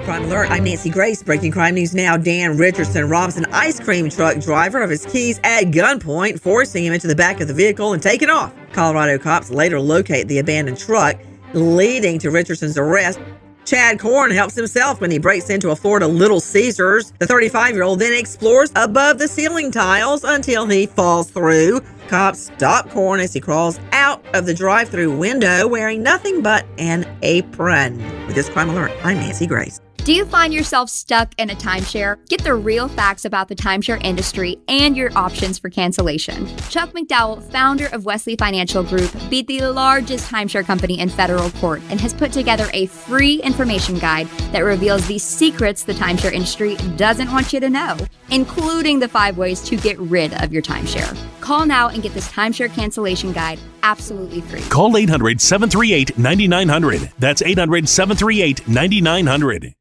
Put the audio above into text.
Crime Alert, I'm Nancy Grace. Breaking crime news now. Dan Richardson robs an ice cream truck driver of his keys at gunpoint, forcing him into the back of the vehicle and taking off. Colorado cops later locate the abandoned truck, leading to Richardson's arrest. Chad Korn helps himself when he breaks into a Florida Little Caesars. The 35-year-old then explores above the ceiling tiles until he falls through. Cops stop Korn as he crawls out of the drive-thru window wearing nothing but an apron. With this Crime Alert, I'm Nancy Grace. Do you find yourself stuck in a timeshare? Get the real facts about the timeshare industry and your options for cancellation. Chuck McDowell, founder of Wesley Financial Group, beat the largest timeshare company in federal court and has put together a free information guide that reveals the secrets the timeshare industry doesn't want you to know, including the 5 ways to get rid of your timeshare. Call now and get this timeshare cancellation guide absolutely free. Call 800-738-9900. That's 800-738-9900.